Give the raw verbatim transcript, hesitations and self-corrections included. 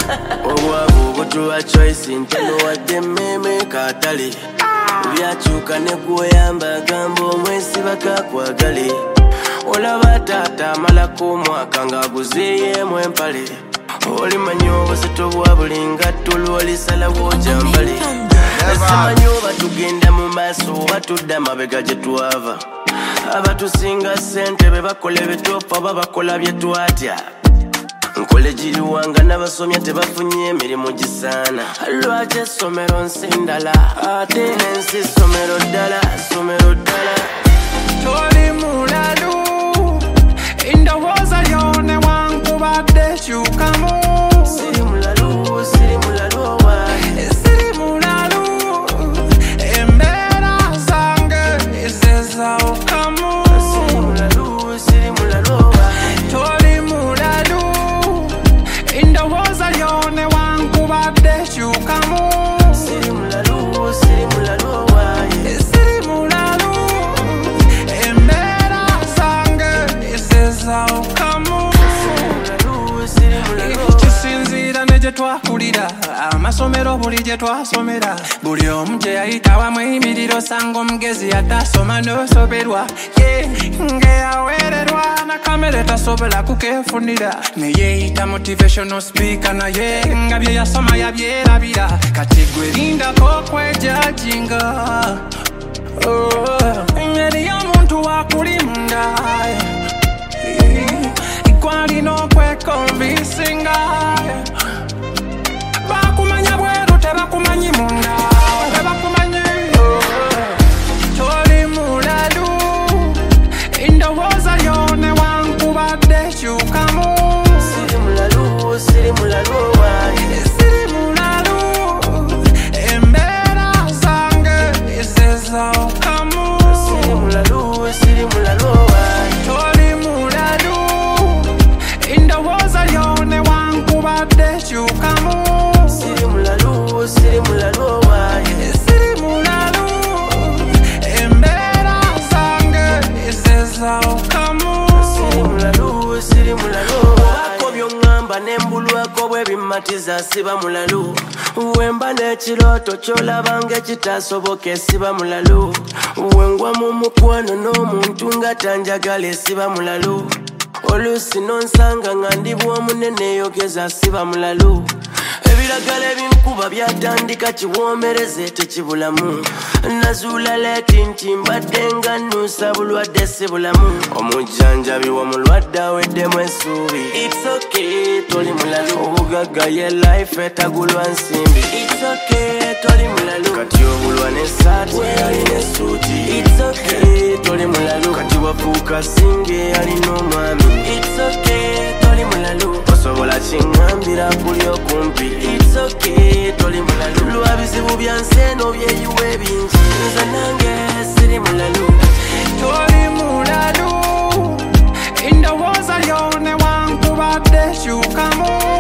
Obwavu butuwa choice nteno wadde meme katale byakyuka ne gwoyamba gamba omwesi bakakwagale olaba taata amalako omwaka ng'aguzeeyemu empale olimanyi obuzito bwa buli ngatto lw'olisalawo gyambale simanyi oba tugenda mu maaso oba tudda mabega gye twava abatusinga ssente be bakola ebitoofu aba bakola bye twatya nkole giriwanga n'abasomya tebafunye emirimu gisaana lwaki essomero nsi ndala ate n'ensi ssomero ddala ssomero ddala toli mulalu endowooza yo newankubadde kyukamu siri mulalu siri mulalu owaaye siri mulalu embeera zange ezezawukamu siri mulalu siri mulalu owaaye toli mulalu endowooza yo newankubadde kyukamu siri mulalu siri mulalu owaaye siri mulalu embeera zange ezezawukamu kisinziira ne gye twakulira amasomero buli gye twasomera buli omu gye yayitawamu emiriro sanga omugezi yatasoma n'osoberwa ye ng'eyaweererwa na kamere tasobola kukeefunira ne yeeyita motivational speaker naye nga bye yasoma yabyerabira kati gwe lindako okwejajinga engeri y'omuntu wakulimunda ikwalina okwekonvisinga bakumanya bweru tebakumanyi munda tebakumanyi toli mulalu endowooza yo newankubadde kyukamu siri mulalu siri mulalu owaaye siri mulalu embeera zange ezezawukamu siri mulalu siri mulalu owaaye toli mulalu endowooza yo newankubadde kyukamu siri mulalu siri mulalu owaaye siri mulalu embeera zange ezezawukamu siri mulalu siri mulalu owaaye by'oŋŋamba n'embulwako bwe bimmatiza siba mulalu wemba n'ekirooto ky'olabanga ekitaasoboka esiba mulalu wengwa mu mukwano n'omuntu nga tanjagala esiba mulalu oluusi n'onsanga nga ndi bw'omunene eyogeza siba mulalu ebiragala ebinkuba byatandika kiwoomereze tekibulamu nazuula leeti nti mbadde nga nnuusa bulwadde si bulamu omujjanjabi w'omulwadde aweddemu essuubi it's okay toli mulalu obugagga ye life etagulwa nsimbi it's okay toli mulalu kati obulwa n'essaati alina essuuti it's okay toli mulalu kati wafuuka singe alina omwami it's okay toli mulalu osobola kiŋŋambira kuli okumpi it's okay toli mulalu lwa bizibu bya nsi eno byeyiwa ebingi nze nange siri mulalu toli mulalu endowooza yo newankubadde kyukamu